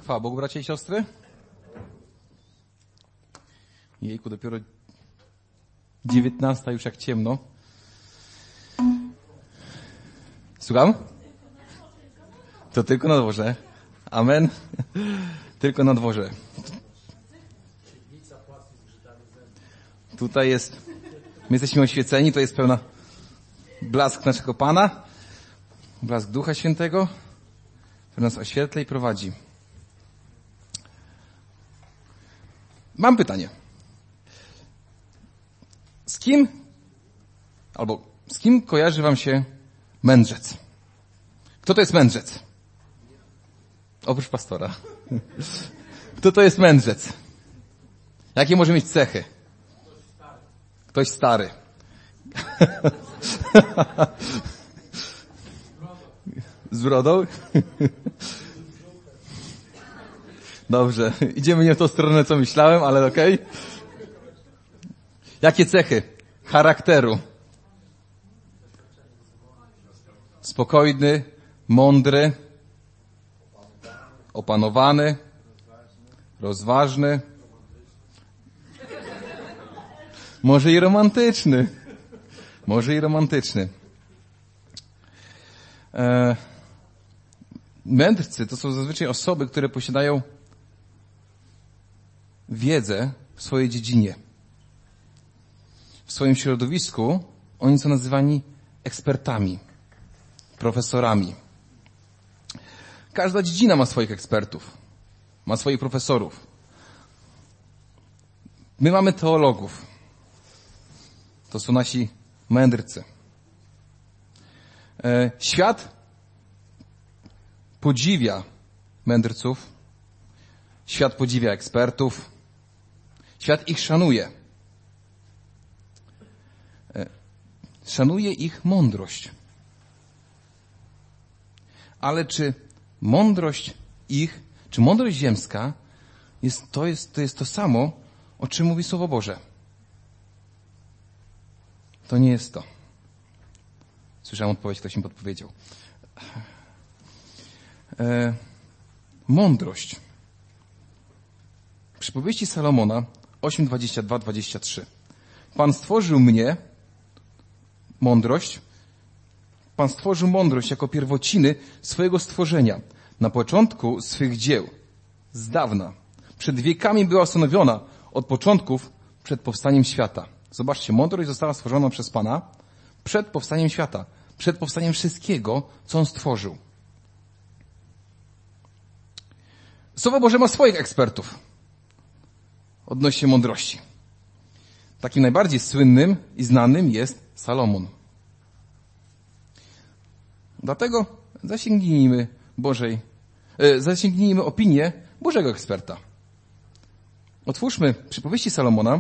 Chwała Bogu, bracia i siostry. Jejku, dopiero 19, już jak ciemno. Słucham? To tylko na dworze. Amen. Tylko na dworze. Tutaj jest, my jesteśmy oświeceni, to jest pełna blask naszego Pana, blask Ducha Świętego, który nas oświetla i prowadzi. Mam pytanie. Z kim kojarzy wam się mędrzec? Kto to jest mędrzec? Oprócz pastora. Kto to jest mędrzec? Jakie może mieć cechy? Ktoś stary. Z brodą? Dobrze, idziemy nie w tą stronę, co myślałem, ale okej. Jakie cechy charakteru? Spokojny, mądry, opanowany, rozważny, może i romantyczny. Mędrcy to są zazwyczaj osoby, które posiadają wiedzę w swojej dziedzinie. W swoim środowisku oni są nazywani ekspertami, profesorami. Każda dziedzina ma swoich ekspertów, ma swoich profesorów. My mamy teologów. To są nasi mędrcy. Świat podziwia mędrców. Świat podziwia ekspertów. Świat ich szanuje. Szanuje ich mądrość. Ale czy mądrość ziemska to jest to samo, o czym mówi Słowo Boże? To nie jest to. Słyszałem odpowiedź, ktoś mi podpowiedział. Mądrość. Przypowieści Salomona 8:22-23. Pan stworzył mnie, mądrość. Pan stworzył mądrość jako pierwociny swojego stworzenia, na początku swych dzieł, z dawna. Przed wiekami była ustanowiona, od początków, przed powstaniem świata. Zobaczcie, mądrość została stworzona przez Pana przed powstaniem świata, przed powstaniem wszystkiego, co On stworzył. Słowo Boże ma swoich ekspertów odnośnie mądrości. Takim najbardziej słynnym i znanym jest Salomon. Dlatego zasięgnijmy opinię Bożego eksperta. Otwórzmy Przypowieści Salomona,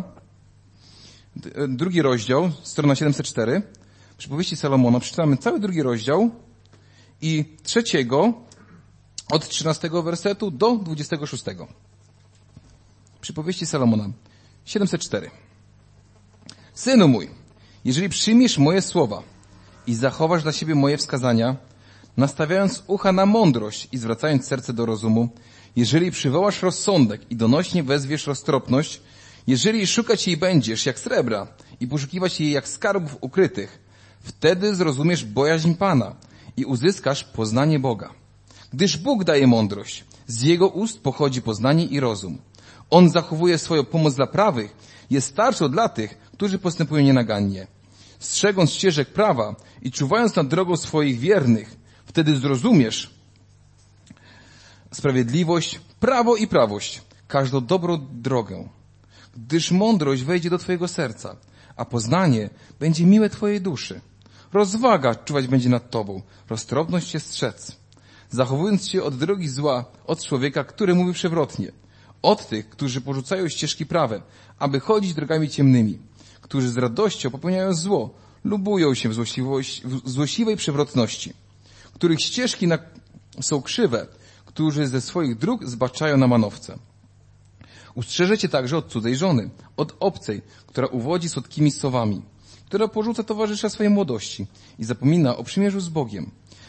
2 rozdział, strona 704. Przypowieści Salomona, przeczytamy cały 2 rozdział i 3, od 13 wersetu do 26. Przypowieści Salomona, 704. Synu mój, jeżeli przyjmiesz moje słowa i zachowasz dla siebie moje wskazania, nastawiając ucha na mądrość i zwracając serce do rozumu, jeżeli przywołasz rozsądek i donośnie wezwiesz roztropność, jeżeli szukać jej będziesz jak srebra i poszukiwać jej jak skarbów ukrytych, wtedy zrozumiesz bojaźń Pana i uzyskasz poznanie Boga. Gdyż Bóg daje mądrość, z Jego ust pochodzi poznanie i rozum. On zachowuje swoją pomoc dla prawych, jest starszy dla tych, którzy postępują nienagannie. Strzegąc ścieżek prawa i czuwając nad drogą swoich wiernych, wtedy zrozumiesz sprawiedliwość, prawo i prawość, każdą dobrą drogę. Gdyż mądrość wejdzie do twojego serca, a poznanie będzie miłe twojej duszy. Rozwaga czuwać będzie nad tobą, roztropność się strzec. Zachowując się od drogi zła, od człowieka, który mówi przewrotnie, od tych, którzy porzucają ścieżki prawe, aby chodzić drogami ciemnymi, którzy z radością popełniają zło, lubują się w złośliwej przewrotności, których ścieżki są krzywe, którzy ze swoich dróg zbaczają na manowce. Ustrzeżecie także od cudzej żony, od obcej, która uwodzi słodkimi słowami, która porzuca towarzysza swojej młodości i zapomina o przymierzu z Bogiem.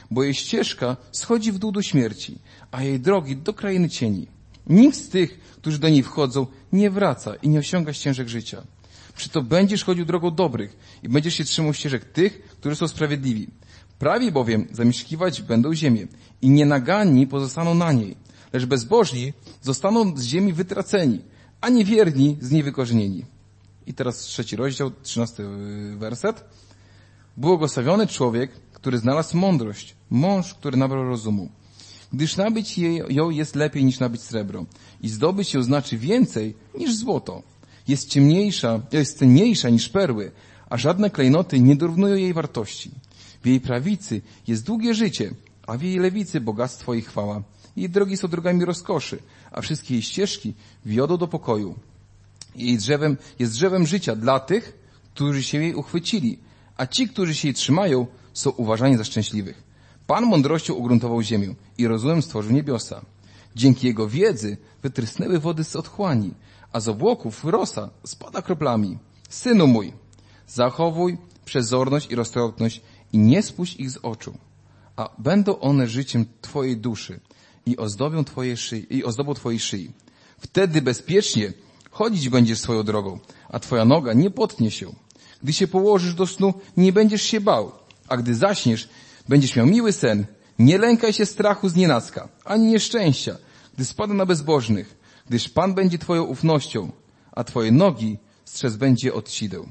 bo jej ścieżka schodzi w dół do śmierci, a jej drogi do krainy cieni. Nikt z tych, którzy do niej wchodzą, nie wraca i nie osiąga ścieżek życia. Przyto będziesz chodził drogą dobrych i będziesz się trzymał ścieżek tych, którzy są sprawiedliwi. Prawi bowiem zamieszkiwać będą ziemię i nienaganni pozostaną na niej, lecz bezbożni zostaną z ziemi wytraceni, a niewierni z niej wykorzenieni. I teraz 3 rozdział, 13 werset. Błogosławiony człowiek, który znalazł mądrość, mąż, który nabrał rozumu. Gdyż nabyć ją jest lepiej niż nabyć srebro i zdobyć ją znaczy więcej niż złoto. Jest cenniejsza niż perły, a żadne klejnoty nie dorównują jej wartości. W jej prawicy jest długie życie, a w jej lewicy bogactwo i chwała. Jej drogi są drogami rozkoszy, a wszystkie jej ścieżki wiodą do pokoju. Jej drzewem jest drzewem życia dla tych, którzy się jej uchwycili, a ci, którzy się jej trzymają, są uważani za szczęśliwych. Pan mądrością ugruntował ziemię i rozumem stworzył niebiosa. Dzięki jego wiedzy wytrysnęły wody z otchłani, a z obłoków rosa spada kroplami. Synu mój, zachowuj przezorność i roztropność i nie spuść ich z oczu, a będą one życiem twojej duszy i ozdobą twojej szyi. Wtedy bezpiecznie chodzić będziesz swoją drogą, a twoja noga nie potknie się. Gdy się położysz do snu, nie będziesz się bał, a gdy zaśniesz, będziesz miał miły sen. Nie lękaj się strachu z nienacka, ani nieszczęścia, gdy spada na bezbożnych, gdyż Pan będzie twoją ufnością, a twoje nogi strzec będzie od sideł.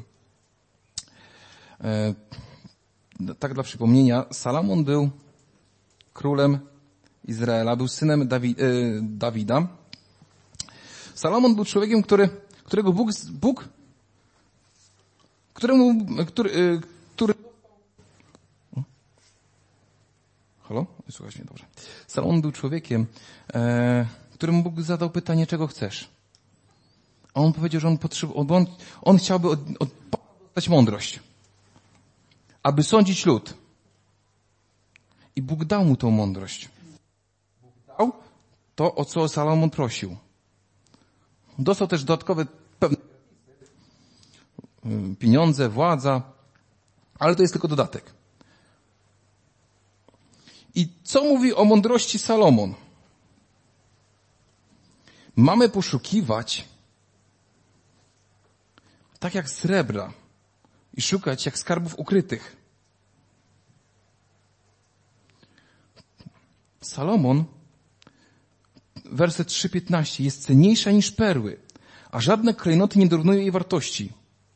Tak dla przypomnienia, Salomon był królem Izraela, był synem Dawida. Salomon był człowiekiem, którego Bóg Halo? Słuchaj mnie dobrze. Salomon był człowiekiem, któremu Bóg zadał pytanie, czego chcesz. A on powiedział, że on chciałby dostać mądrość, aby sądzić lud. I Bóg dał mu tą mądrość. Bóg dał to, o co Salomon prosił. Dostał też dodatkowe pewne pieniądze, władza, ale to jest tylko dodatek. I co mówi o mądrości Salomon? Mamy poszukiwać tak jak srebra i szukać jak skarbów ukrytych. Salomon, werset 3:15, jest cenniejsza niż perły, a żadne klejnoty nie dorównują jej wartości.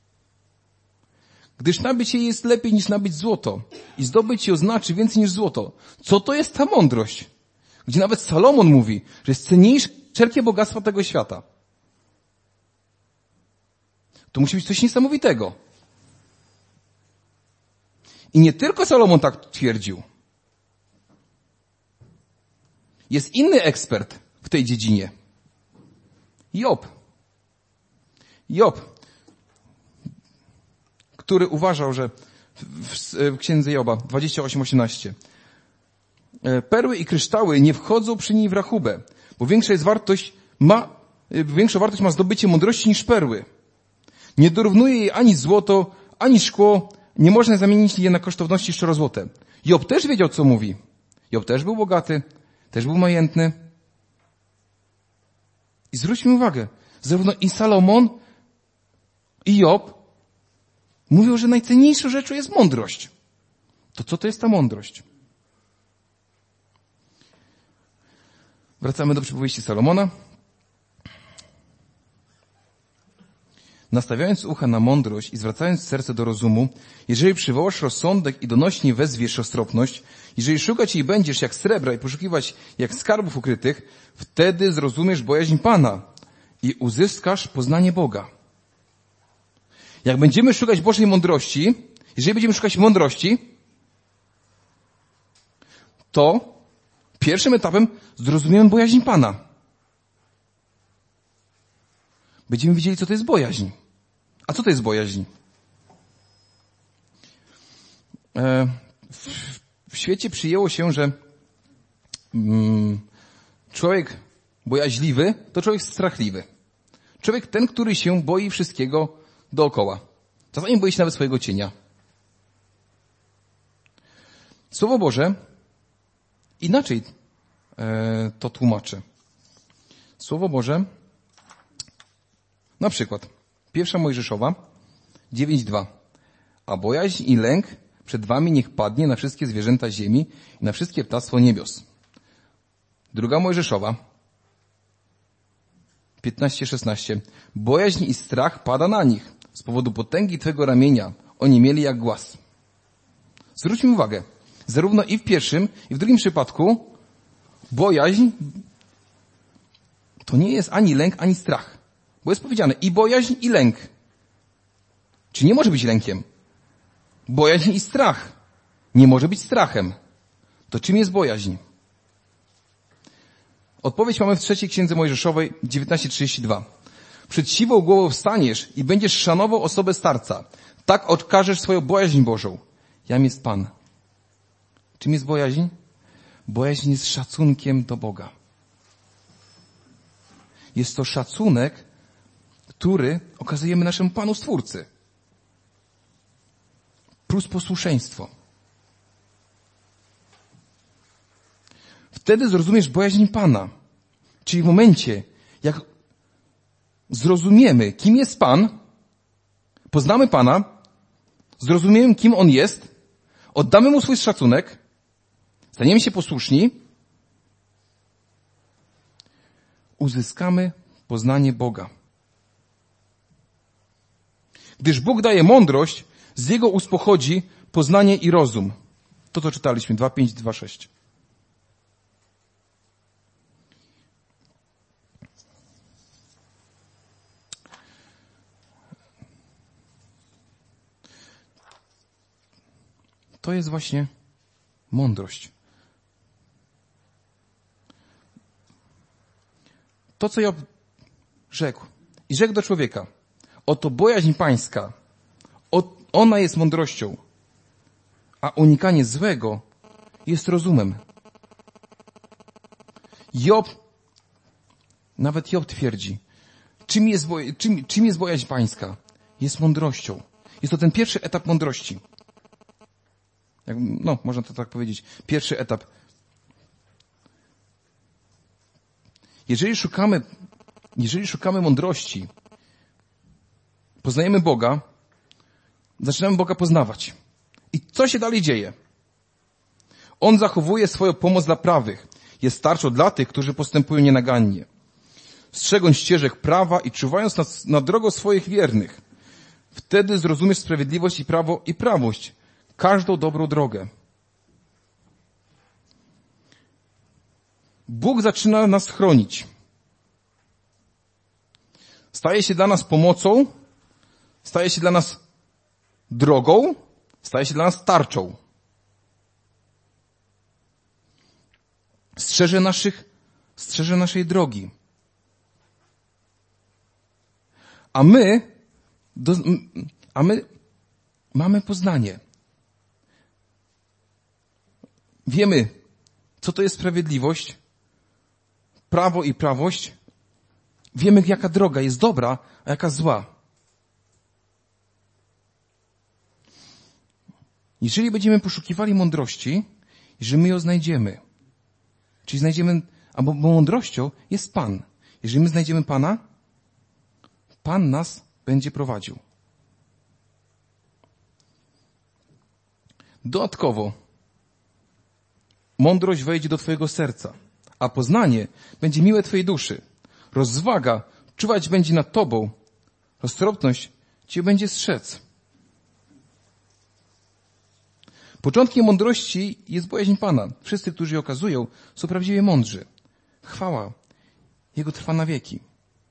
Gdyż nabyć jej jest lepiej niż nabyć złoto i zdobyć ją znaczy więcej niż złoto. Co to jest ta mądrość? Gdzie nawet Salomon mówi, że jest cenniejsze niż wszelkie bogactwa tego świata. To musi być coś niesamowitego. I nie tylko Salomon tak twierdził. Jest inny ekspert w tej dziedzinie. Job, który uważał, że w księdze Joba 28:18 perły i kryształy nie wchodzą przy niej w rachubę, bo większą wartość ma zdobycie mądrości niż perły. Nie dorównuje jej ani złoto, ani szkło, nie można zamienić je na kosztowności szczerozłote. Job też wiedział, co mówi. Job też był bogaty, też był majętny. I zwróćmy uwagę, zarówno i Salomon, i Job mówią, że najcenniejszą rzeczą jest mądrość. To co to jest ta mądrość? Wracamy do przypowieści Salomona. Nastawiając ucha na mądrość i zwracając serce do rozumu, jeżeli przywołasz rozsądek i donośnie wezwiesz roztropność, jeżeli szukać jej będziesz jak srebra i poszukiwać jak skarbów ukrytych, wtedy zrozumiesz bojaźń Pana i uzyskasz poznanie Boga. Jak będziemy szukać Bożej mądrości, jeżeli będziemy szukać mądrości, to pierwszym etapem zrozumiemy bojaźń Pana. Będziemy widzieli, co to jest bojaźń. A co to jest bojaźń? W świecie przyjęło się, że człowiek bojaźliwy to człowiek strachliwy. Człowiek ten, który się boi wszystkiego dookoła. Czasami boi się nawet swojego cienia. Słowo Boże Inaczej to tłumaczę. Słowo Boże, na przykład 1 Mojżeszowa 9:2. A bojaźń i lęk przed wami niech padnie na wszystkie zwierzęta ziemi i na wszystkie ptactwo niebios. 2 Mojżeszowa 15:16. Bojaźń i strach pada na nich. Z powodu potęgi twego ramienia oni mieli jak głaz. Zwróćmy uwagę, zarówno i w pierwszym, i w drugim przypadku bojaźń to nie jest ani lęk, ani strach. Bo jest powiedziane i bojaźń, i lęk. Czy nie może być lękiem? Bojaźń i strach nie może być strachem. To czym jest bojaźń? Odpowiedź mamy w 3 Księdze Mojżeszowej 19:32. Przed siwą głową wstaniesz i będziesz szanował osobę starca. Tak okażesz swoją bojaźń Bożą. Jam jest Pan. Czym jest bojaźń? Bojaźń jest szacunkiem do Boga. Jest to szacunek, który okazujemy naszemu Panu Stwórcy. Plus posłuszeństwo. Wtedy zrozumiesz bojaźń Pana. Czyli w momencie, jak zrozumiemy, kim jest Pan, poznamy Pana, zrozumiemy, kim On jest, oddamy Mu swój szacunek, staniemy się posłuszni, uzyskamy poznanie Boga. Gdyż Bóg daje mądrość, z Jego ust pochodzi poznanie i rozum. To, co czytaliśmy, 2:5, 2:6. To jest właśnie mądrość. To, co Job rzekł. I rzekł do człowieka. Oto bojaźń pańska. Ona jest mądrością. A unikanie złego jest rozumem. Nawet Job twierdzi. Czym jest bojaźń pańska? Jest mądrością. Jest to ten pierwszy etap mądrości. Można to tak powiedzieć. Pierwszy etap. Jeżeli szukamy mądrości, poznajemy Boga, zaczynamy Boga poznawać. I co się dalej dzieje? On zachowuje swoją pomoc dla prawych. Jest tarczą dla tych, którzy postępują nienagannie. Strzegąc ścieżek prawa i czuwając nad drogą swoich wiernych. Wtedy zrozumiesz sprawiedliwość i prawo i prawość. Każdą dobrą drogę. Bóg zaczyna nas chronić. Staje się dla nas pomocą, staje się dla nas drogą, staje się dla nas tarczą. Strzeże naszej drogi. A my mamy poznanie. Wiemy, co to jest sprawiedliwość, prawo i prawość. Wiemy, jaka droga jest dobra, a jaka zła. Jeżeli będziemy poszukiwali mądrości, że my ją znajdziemy, czyli znajdziemy, bo mądrością jest Pan. Jeżeli my znajdziemy Pana, Pan nas będzie prowadził. Dodatkowo, mądrość wejdzie do twojego serca, a poznanie będzie miłe twojej duszy. Rozwaga czuwać będzie nad tobą, roztropność cię będzie strzec. Początkiem mądrości jest bojaźń Pana. Wszyscy, którzy je okazują, są prawdziwie mądrzy. Chwała Jego trwa na wieki.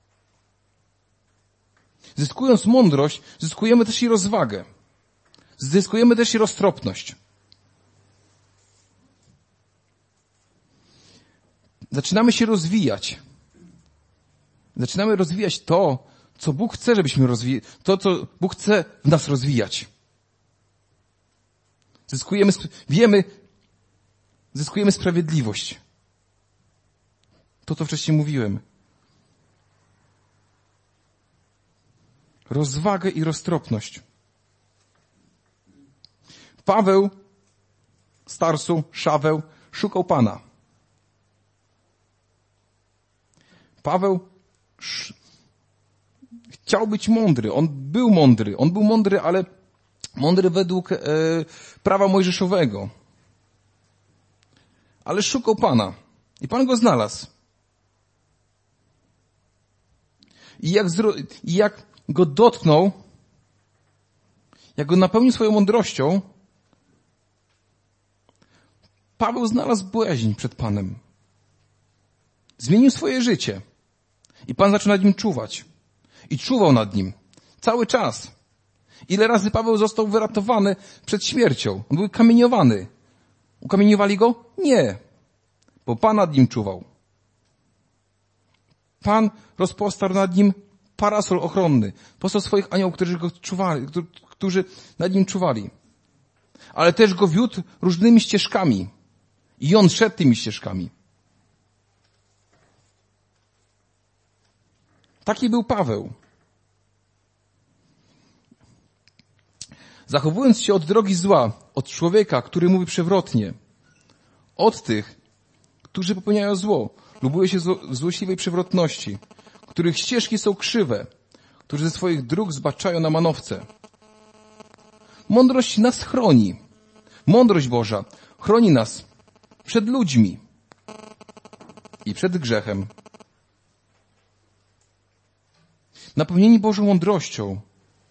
Zyskując mądrość, zyskujemy też i rozwagę. Zyskujemy też i roztropność. Zaczynamy się rozwijać. Zaczynamy rozwijać to, co Bóg chce, żebyśmy rozwijali, to, co Bóg chce w nas rozwijać. Zyskujemy sprawiedliwość. To, co wcześniej mówiłem. Rozwagę i roztropność. Paweł z Tarsu, Szaweł, szukał Pana. Paweł chciał być mądry. On był mądry, ale mądry według prawa mojżeszowego. Ale szukał Pana. I Pan go znalazł. I jak go dotknął, jak go napełnił swoją mądrością, Paweł znalazł bojaźń przed Panem. Zmienił swoje życie. I Pan zaczął nad nim czuwać. I czuwał nad nim. Cały czas. Ile razy Paweł został wyratowany przed śmiercią? On był kamieniowany. Ukamieniowali go? Nie. Bo Pan nad nim czuwał. Pan rozpostarł nad nim parasol ochronny. Posłał swoich aniołów, którzy nad nim czuwali. Ale też go wiódł różnymi ścieżkami. I on szedł tymi ścieżkami. Taki był Paweł. Zachowując się od drogi zła, od człowieka, który mówi przewrotnie, od tych, którzy popełniają zło, lubują się w złośliwej przewrotności, których ścieżki są krzywe, którzy ze swoich dróg zbaczają na manowce. Mądrość nas chroni. Mądrość Boża chroni nas przed ludźmi i przed grzechem. Napełnieni Bożą mądrością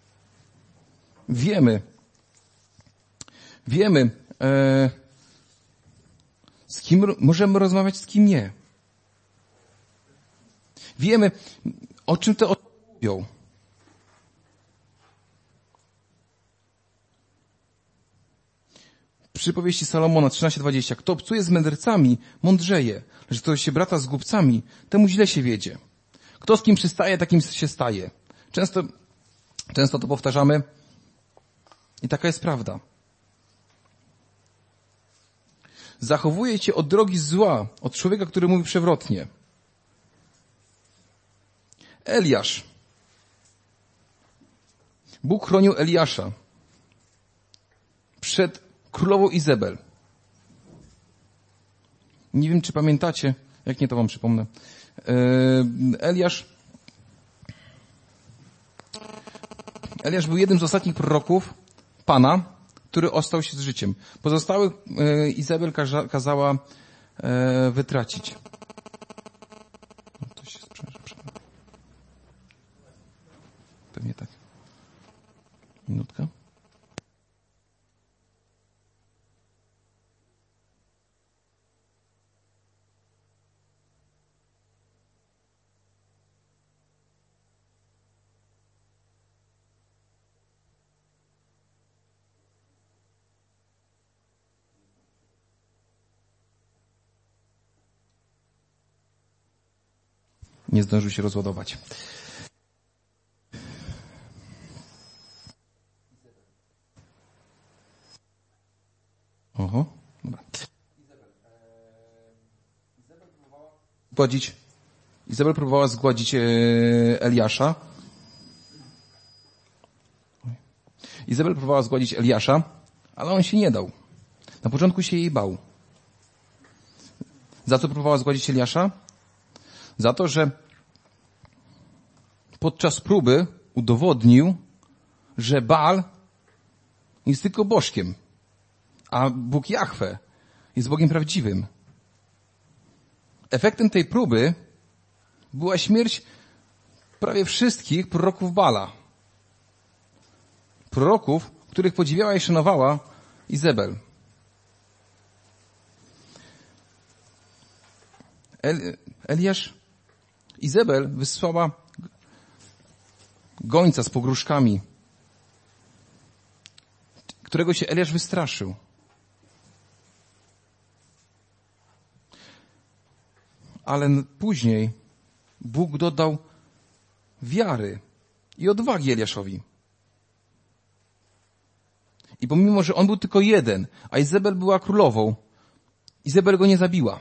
wiemy, z kim możemy rozmawiać, z kim nie. Wiemy, o czym te osoby mówią. Przypowieści Salomona 13:20. Kto obcuje z mędrcami, mądrzeje, lecz kto się brata z głupcami, temu źle się wiedzie. Kto z kim przystaje, takim się staje. Często to powtarzamy i taka jest prawda. Zachowuje cię od drogi zła, od człowieka, który mówi przewrotnie. Eliasz. Bóg chronił Eliasza przed królową Izebel. Nie wiem, czy pamiętacie, jak nie, to wam przypomnę. Eliasz był jednym z ostatnich proroków Pana, który ostał się z życiem. Pozostałych Izebel kazała wytracić. To się pewnie tak. Minutka. Nie zdążył się rozładować. Oho, dobra. Izabel próbowała zgładzić Eliasza. Izabel próbowała zgładzić Eliasza, ale on się nie dał. Na początku się jej bał. Za co próbowała zgładzić Eliasza? Za to, że podczas próby udowodnił, że Baal jest tylko bożkiem, a Bóg Jahwe jest Bogiem prawdziwym. Efektem tej próby była śmierć prawie wszystkich proroków Baala. Proroków, których podziwiała i szanowała Izebel. Izebel wysłała gońca z pogróżkami, którego się Eliasz wystraszył. Ale później Bóg dodał wiary i odwagi Eliaszowi. I pomimo, że on był tylko jeden, a Izebel była królową, Izebel go nie zabiła.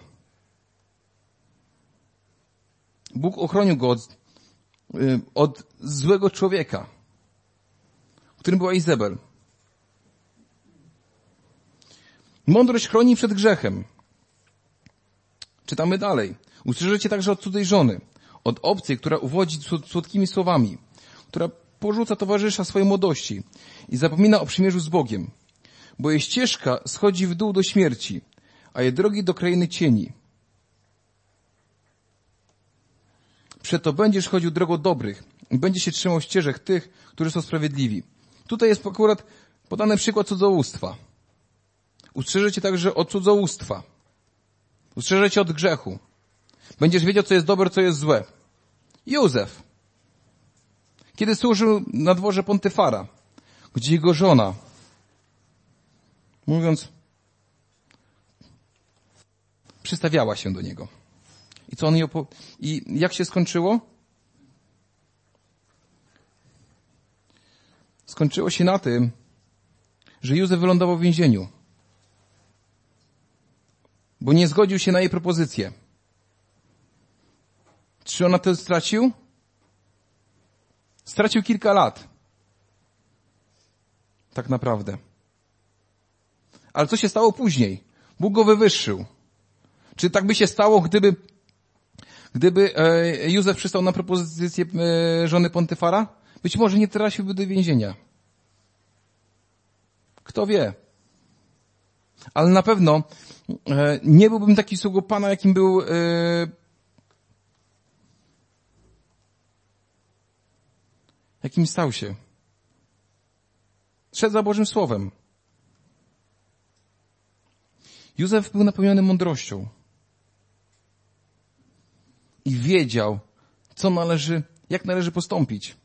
Bóg ochronił go od złego człowieka, którym była Izebel. Mądrość chroni przed grzechem. Czytamy dalej. Ustrzeżecie także od cudzej żony, od obcej, która uwodzi słodkimi słowami, która porzuca towarzysza swojej młodości i zapomina o przymierzu z Bogiem, bo jej ścieżka schodzi w dół do śmierci, a jej drogi do krainy cieni. Przeto będziesz chodził drogą dobrych i będziesz się trzymał ścieżek tych, którzy są sprawiedliwi. Tutaj jest akurat podany przykład cudzołóstwa. Ustrzeże cię także od cudzołóstwa. Ustrzeże cię od grzechu. Będziesz wiedział, co jest dobre, co jest złe. Józef, kiedy służył na dworze Pontyfara, gdzie jego żona, mówiąc, przystawiała się do niego. I co on i jak się skończyło? Skończyło się na tym, że Józef wylądował w więzieniu, bo nie zgodził się na jej propozycję. Czy on na to stracił? Stracił kilka lat. Tak naprawdę. Ale co się stało później? Bóg go wywyższył. Czy tak by się stało, gdyby Józef przystał na propozycję żony Pontyfara? Być może nie trafiłby do więzienia. Kto wie? Ale na pewno nie byłbym taki sługą Pana, jakim był jakim stał się. Szedł za Bożym Słowem. Józef był napełniony mądrością. I wiedział, jak należy postąpić.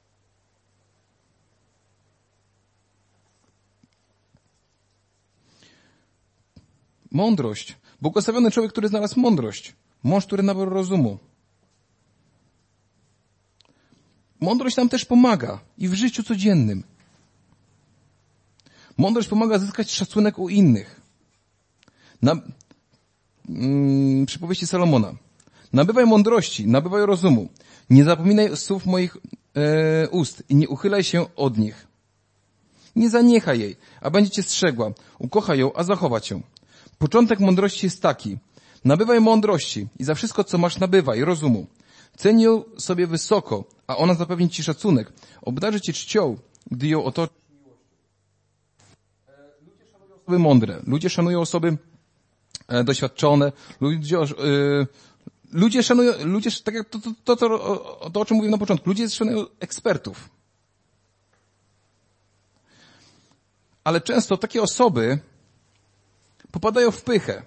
Mądrość. Błogosławiony człowiek, który znalazł mądrość. Mąż, który nabrał rozumu. Mądrość nam też pomaga i w życiu codziennym. Mądrość pomaga zyskać szacunek u innych. Przypowieści Salomona. Nabywaj mądrości, nabywaj rozumu. Nie zapominaj słów moich ust i nie uchylaj się od nich. Nie zaniechaj jej, a będzie cię strzegła. Ukochaj ją, a zachowa cię. Początek mądrości jest taki. Nabywaj mądrości i za wszystko, co masz, nabywaj rozumu. Ceń ją sobie wysoko, a ona zapewni ci szacunek. Obdarzy cię czcią, gdy ją otoczy. Ludzie szanują osoby mądre. Ludzie szanują osoby doświadczone. Ludzie szanują, tak jak to, o czym mówiłem na początku. Ludzie szanują ekspertów. Ale często takie osoby popadają w pychę.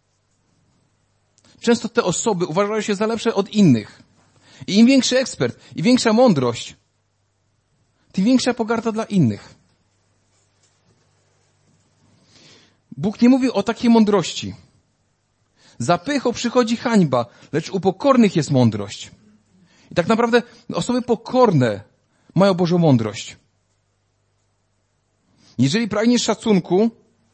Często te osoby uważają się za lepsze od innych. I im większy ekspert i większa mądrość, tym większa pogarda dla innych. Bóg nie mówi o takiej mądrości. Za pychą przychodzi hańba, lecz u pokornych jest mądrość. I tak naprawdę osoby pokorne mają Bożą mądrość. Jeżeli pragniesz szacunku,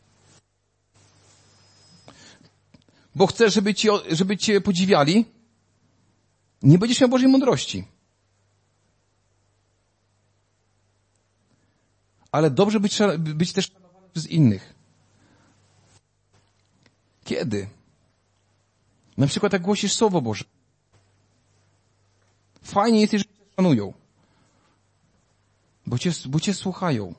bo chcesz, żeby cię podziwiali, nie będziesz miał Bożej mądrości. Ale dobrze być też szanowany przez innych. Kiedy? Na przykład jak głosisz Słowo Boże. Fajnie jest, jeżeli cię szanują. Bo cię słuchają.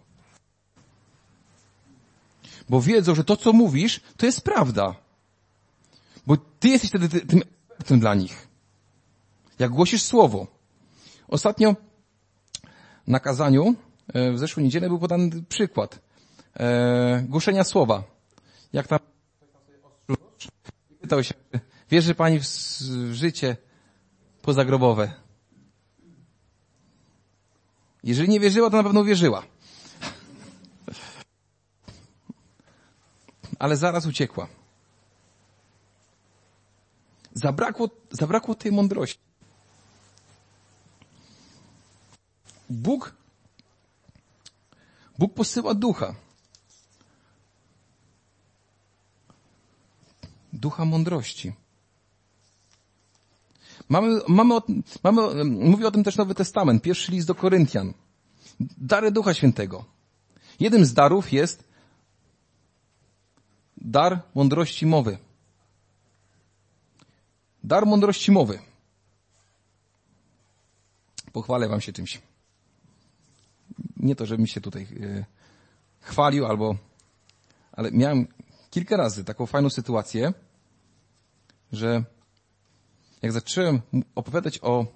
Bo wiedzą, że to, co mówisz, to jest prawda. Bo ty jesteś wtedy tym ekspertem dla nich. Jak głosisz Słowo. Ostatnio na kazaniu w zeszłą niedzielę był podany przykład głoszenia Słowa. Jak tam pytał się, wierzy pani w życie pozagrobowe? Jeżeli nie wierzyła, to na pewno wierzyła. Ale zaraz uciekła. Zabrakło tej mądrości. Bóg posyła ducha. Ducha mądrości. Mówi o tym też Nowy Testament, pierwszy list do Koryntian. Dary Ducha Świętego. Jednym z darów jest dar mądrości mowy. Dar mądrości mowy. Pochwalę wam się czymś. Nie to, żebym się tutaj chwalił ale miałem kilka razy taką fajną sytuację, że jak zacząłem opowiadać o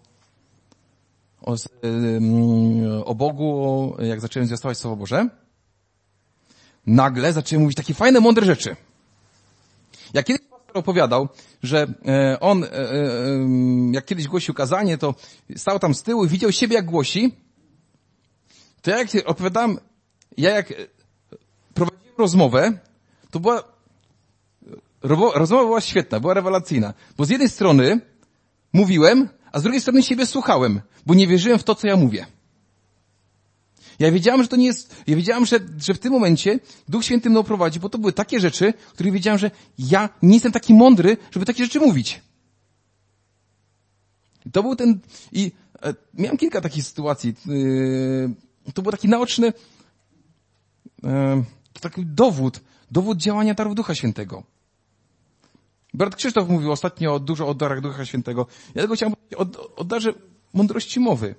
Bogu, jak zacząłem zwiastować Słowo Boże, nagle zacząłem mówić takie fajne, mądre rzeczy. Jak kiedyś pastor opowiadał, że on, jak kiedyś głosił kazanie, to stał tam z tyłu i widział siebie, jak głosi, to jak opowiadałem, jak prowadziłem rozmowę, to rozmowa była świetna, była rewelacyjna. Bo z jednej strony mówiłem, a z drugiej strony siebie słuchałem, bo nie wierzyłem w to, co ja mówię. Ja wiedziałem, że to nie jest, ja wiedziałem, że w tym momencie Duch Święty mną prowadzi, bo to były takie rzeczy, które wiedziałem, że ja nie jestem taki mądry, żeby takie rzeczy mówić. To był miałem kilka takich sytuacji. To był taki naoczny, taki dowód działania darów Ducha Świętego. Brat Krzysztof mówił ostatnio dużo o darach Ducha Świętego. Ja tylko chciałem powiedzieć o darze mądrości mowy.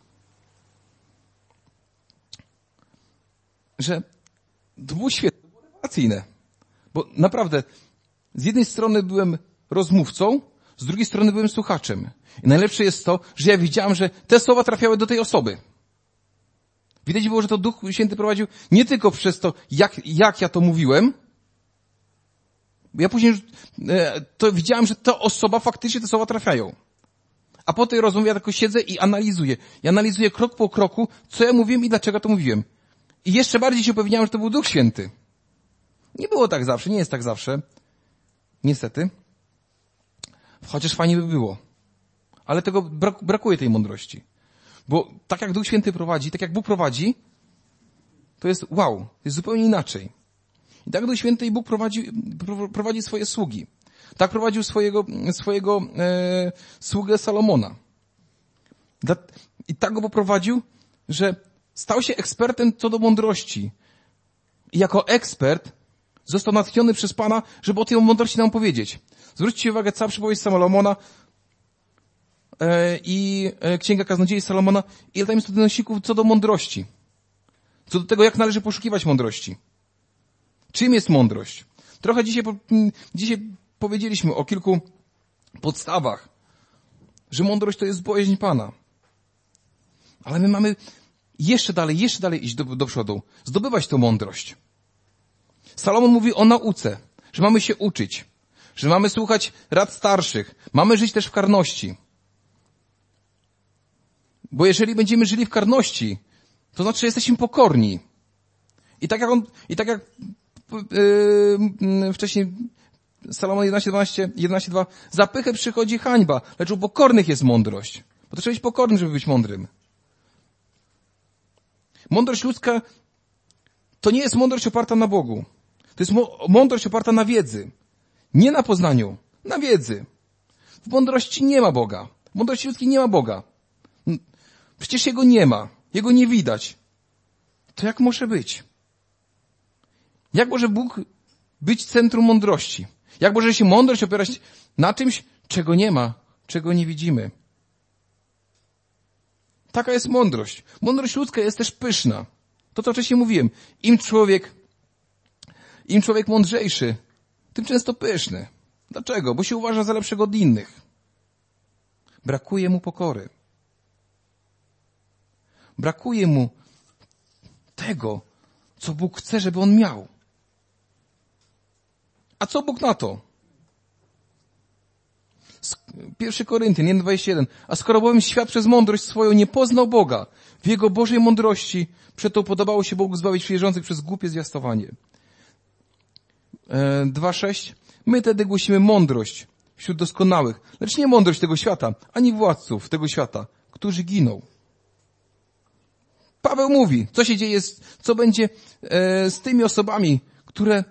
Że to było świetne, to było rewelacyjne. Bo naprawdę, z jednej strony byłem rozmówcą, z drugiej strony byłem słuchaczem. I najlepsze jest to, że ja widziałem, że te słowa trafiały do tej osoby. Widać było, że to Duch Święty prowadził nie tylko przez to, jak ja to mówiłem. Ja później to widziałem, że ta osoba faktycznie te słowa trafiają. A po tej rozmowie ja tylko siedzę i analizuję. Ja analizuję krok po kroku, co ja mówiłem i dlaczego to mówiłem. I jeszcze bardziej się upewniałem, że to był Duch Święty. Nie było tak zawsze, nie jest tak zawsze. Niestety. Chociaż fajnie by było. Ale tego brakuje tej mądrości. Bo tak jak Duch Święty prowadzi, tak jak Bóg prowadzi, to jest wow, to jest zupełnie inaczej. I tak Duch Święty i Bóg prowadzi swoje sługi. Tak prowadził swojego sługę Salomona. I tak go poprowadził, że stał się ekspertem co do mądrości. I jako ekspert został natchniony przez Pana, żeby o tej mądrości nam powiedzieć. Zwróćcie uwagę, cała przypowieść Salomona i Księga Kaznodziei Salomona, ile tam jest odnosików co do mądrości. Co do tego, jak należy poszukiwać mądrości. Czym jest mądrość? Trochę dzisiaj powiedzieliśmy o kilku podstawach, że mądrość to jest bojaźń Pana. Ale my mamy jeszcze dalej iść do przodu. Zdobywać tę mądrość. Salomon mówi o nauce, że mamy się uczyć, że mamy słuchać rad starszych, mamy żyć też w karności. Bo jeżeli będziemy żyli w karności, to znaczy, że jesteśmy pokorni. I tak jak wcześniej Salomon 11:2, za pychę przychodzi hańba, lecz u pokornych jest mądrość. Bo to trzeba być pokornym, żeby być mądrym. Mądrość ludzka to nie jest mądrość oparta na Bogu. To jest mądrość oparta na wiedzy. Nie na poznaniu, na wiedzy. W mądrości nie ma Boga. W mądrości ludzkiej nie ma Boga. Przecież Jego nie ma. Jego nie widać. To jak może być? Jak może Bóg być centrum mądrości? Jak może się mądrość opierać na czymś, czego nie ma, czego nie widzimy? Taka jest mądrość. Mądrość ludzka jest też pyszna. To, co wcześniej mówiłem. Im człowiek mądrzejszy, tym często pyszny. Dlaczego? Bo się uważa za lepszego od innych. Brakuje mu pokory. Brakuje mu tego, co Bóg chce, żeby on miał. A co Bóg na to? 1 Koryntian 1:21. A skoro bowiem świat przez mądrość swoją nie poznał Boga, w Jego Bożej mądrości, przeto podobało się Bogu zbawić wierzących przez głupie zwiastowanie. 2:6. My tedy głosimy mądrość wśród doskonałych, lecz nie mądrość tego świata, ani władców tego świata, którzy giną. Paweł mówi, co się dzieje, co będzie z tymi osobami, które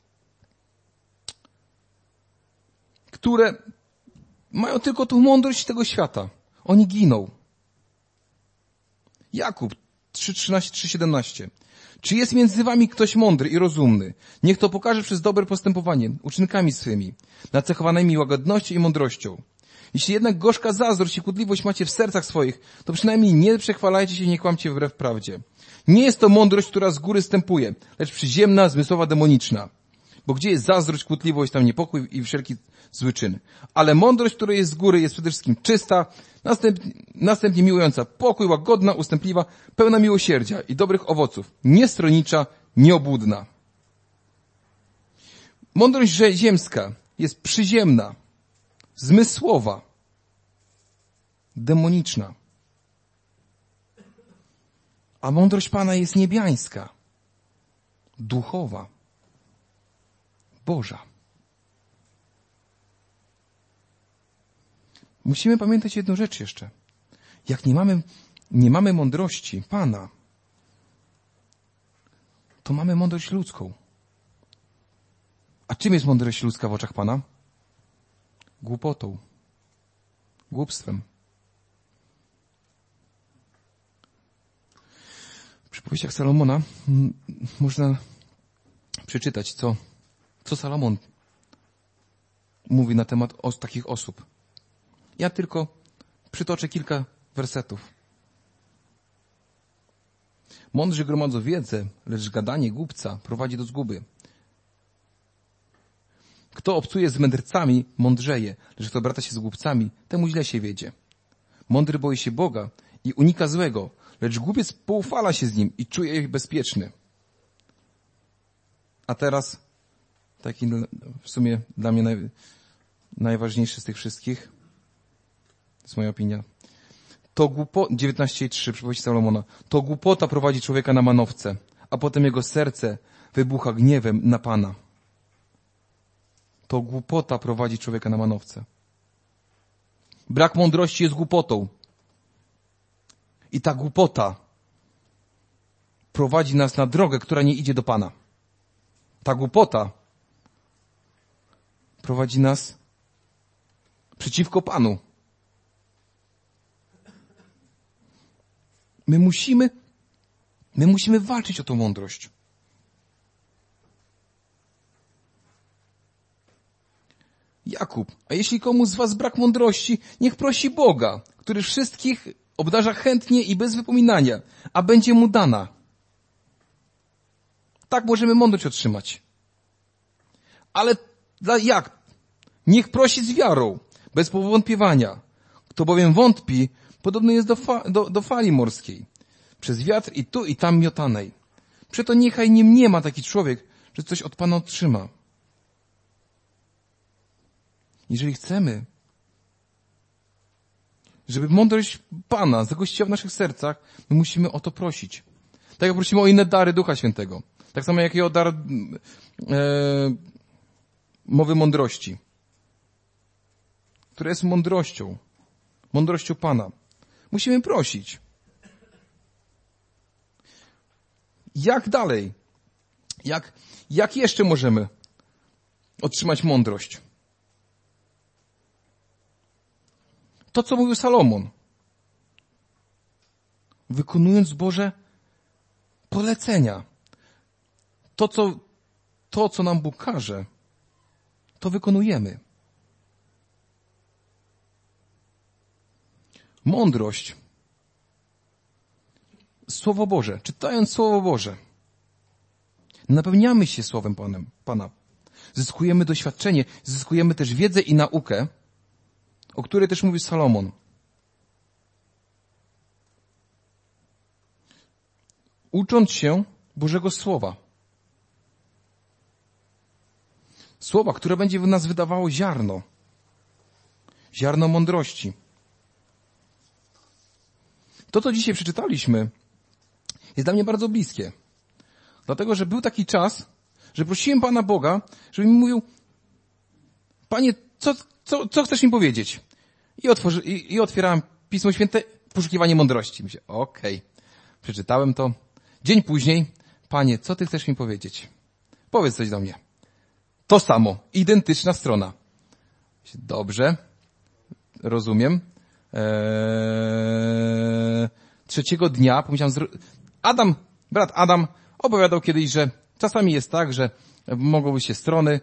mają tylko tą mądrość tego świata. Oni giną. Jakub 3:13, 3:17. Czy jest między wami ktoś mądry i rozumny? Niech to pokaże przez dobre postępowanie, uczynkami swymi, nacechowanymi łagodnością i mądrością. Jeśli jednak gorzka zazdrość i kłótliwość macie w sercach swoich, to przynajmniej nie przechwalajcie się i nie kłamcie wbrew prawdzie. Nie jest to mądrość, która z góry stępuje, lecz przyziemna, zmysłowa, demoniczna. Bo gdzie jest zazdrość, kłótliwość, tam niepokój i wszelki zły czyn. Ale mądrość, która jest z góry, jest przede wszystkim czysta, następnie miłująca pokój, łagodna, ustępliwa, pełna miłosierdzia i dobrych owoców, niestronnicza, nieobłudna. Mądrość ziemska jest przyziemna, zmysłowa, demoniczna. A mądrość Pana jest niebiańska, duchowa, Boża. Musimy pamiętać jedną rzecz jeszcze. Jak nie mamy mądrości Pana, to mamy mądrość ludzką. A czym jest mądrość ludzka w oczach Pana? Głupotą. Głupstwem. W przypowieściach Salomona można przeczytać, co Salomon mówi na temat takich osób. Ja tylko przytoczę kilka wersetów. Mądrzy gromadzą wiedzę, lecz gadanie głupca prowadzi do zguby. Kto obcuje z mędrcami, mądrzeje, lecz kto brata się z głupcami, temu źle się wiedzie. Mądry boi się Boga i unika złego, lecz głupiec poufala się z nim i czuje się bezpieczny. A teraz, taki w sumie dla mnie najważniejszy z tych wszystkich, to jest moja opinia. 19:3, przypowieść Salomona. To głupota prowadzi człowieka na manowce, a potem jego serce wybucha gniewem na Pana. To głupota prowadzi człowieka na manowce. Brak mądrości jest głupotą. I ta głupota prowadzi nas na drogę, która nie idzie do Pana. Ta głupota prowadzi nas przeciwko Panu. My musimy walczyć o tą mądrość. Jakub, a jeśli komuś z was brak mądrości, niech prosi Boga, który wszystkich obdarza chętnie i bez wypominania, a będzie mu dana. Tak możemy mądrość otrzymać. Ale jak? Niech prosi z wiarą, bez powątpiewania. Kto bowiem wątpi, podobny jest do fali morskiej, przez wiatr i tu i tam miotanej. Przeto niechaj nie mniema taki człowiek, że coś od Pana otrzyma. Jeżeli chcemy, żeby mądrość Pana zagościła w naszych sercach, my musimy o to prosić. Tak jak prosimy o inne dary Ducha Świętego. Tak samo jak i o dar mowy mądrości, która jest mądrością Pana. Musimy prosić. Jak dalej? Jak jeszcze możemy otrzymać mądrość? To, co mówił Salomon. Wykonując Boże polecenia. To, co nam Bóg każe, to wykonujemy. Mądrość. Słowo Boże. Czytając Słowo Boże. Napełniamy się Słowem Pana. Zyskujemy doświadczenie, zyskujemy też wiedzę i naukę, o której też mówi Salomon. Ucząc się Bożego Słowa. Słowa, które będzie w nas wydawało ziarno. Ziarno mądrości. To, co dzisiaj przeczytaliśmy, jest dla mnie bardzo bliskie. Dlatego, że był taki czas, że prosiłem Pana Boga, żeby mi mówił: Panie, co chcesz mi powiedzieć? I otwierałem Pismo Święte, poszukiwanie mądrości. Myślę, okej. Przeczytałem to. Dzień później: Panie, co Ty chcesz mi powiedzieć? Powiedz coś do mnie. To samo. Identyczna strona. Myślę, dobrze. Rozumiem. Trzeciego dnia pomyślałem, brat Adam, opowiadał kiedyś, że czasami jest tak, że mogą być się strony,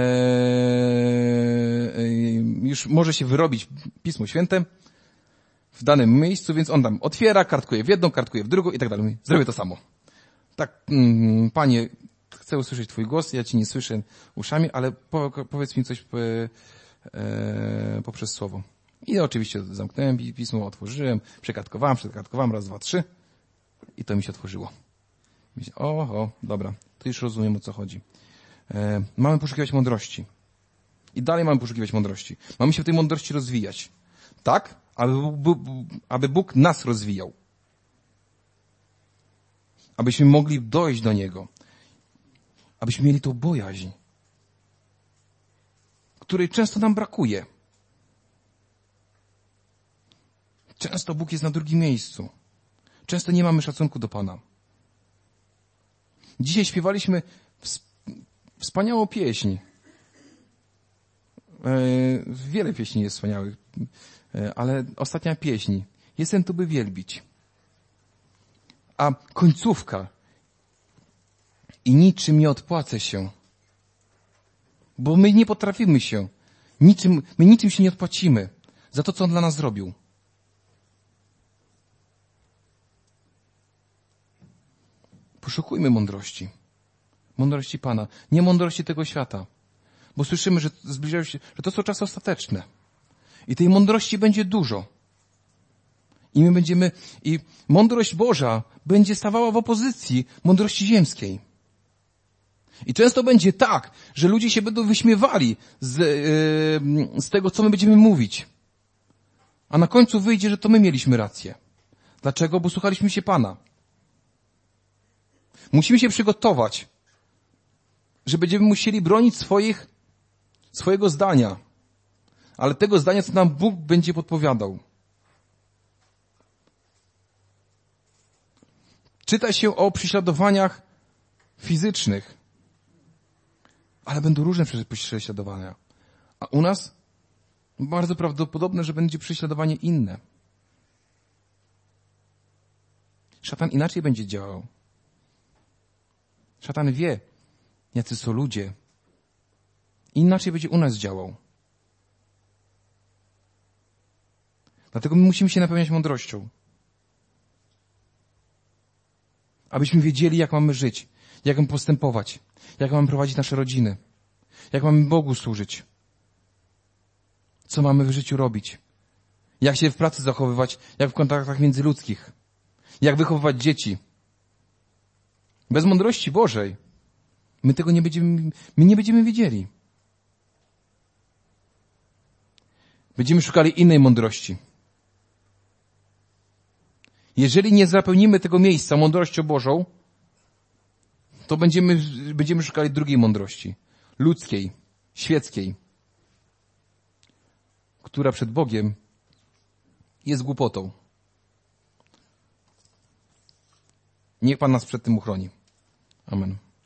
już może się wyrobić Pismo Święte w danym miejscu, więc on tam otwiera, kartkuje w jedną, kartkuje w drugą i tak dalej. Mówi, zrobię to samo. Tak, Panie, chcę usłyszeć Twój głos, ja Ci nie słyszę uszami, ale powiedz mi coś poprzez słowo. I oczywiście zamknąłem pismo, otworzyłem, przekartkowałem, raz, dwa, trzy i to mi się otworzyło. Myślę, oho, dobra, to już rozumiem, o co chodzi. Mamy poszukiwać mądrości. I dalej mamy poszukiwać mądrości. Mamy się w tej mądrości rozwijać. Tak, aby Bóg nas rozwijał. Abyśmy mogli dojść do Niego. Abyśmy mieli tą bojaźń, której często nam brakuje. Często Bóg jest na drugim miejscu. Często nie mamy szacunku do Pana. Dzisiaj śpiewaliśmy wspaniałą pieśń. Wiele pieśni jest wspaniałych, ale ostatnia pieśń. Jestem tu, by wielbić. A końcówka. I niczym nie odpłacę się. Bo my nie potrafimy się. My niczym się nie odpłacimy za to, co On dla nas zrobił. Poszukujmy mądrości. Mądrości Pana. Nie mądrości tego świata. Bo słyszymy, że zbliżają się, że to są czasy ostateczne. I tej mądrości będzie dużo. I mądrość Boża będzie stawała w opozycji mądrości ziemskiej. I często będzie tak, że ludzie się będą wyśmiewali z tego, co my będziemy mówić. A na końcu wyjdzie, że to my mieliśmy rację. Dlaczego? Bo słuchaliśmy się Pana. Musimy się przygotować, że będziemy musieli bronić swojego zdania. Ale tego zdania, co nam Bóg będzie podpowiadał. Czyta się o prześladowaniach fizycznych. Ale będą różne prześladowania. A u nas bardzo prawdopodobne, że będzie prześladowanie inne. Szatan inaczej będzie działał. Szatan wie, jacy są ludzie. Inaczej będzie u nas działał. Dlatego my musimy się napełniać mądrością. Abyśmy wiedzieli, jak mamy żyć, jak mamy postępować, jak mamy prowadzić nasze rodziny, jak mamy Bogu służyć, co mamy w życiu robić, jak się w pracy zachowywać, jak w kontaktach międzyludzkich, jak wychowywać dzieci. Bez mądrości Bożej my nie będziemy wiedzieli. Będziemy szukali innej mądrości. Jeżeli nie zapełnimy tego miejsca mądrością Bożą, to będziemy szukali drugiej mądrości. Ludzkiej, świeckiej, która przed Bogiem jest głupotą. Niech Pan nas przed tym uchroni. Amen.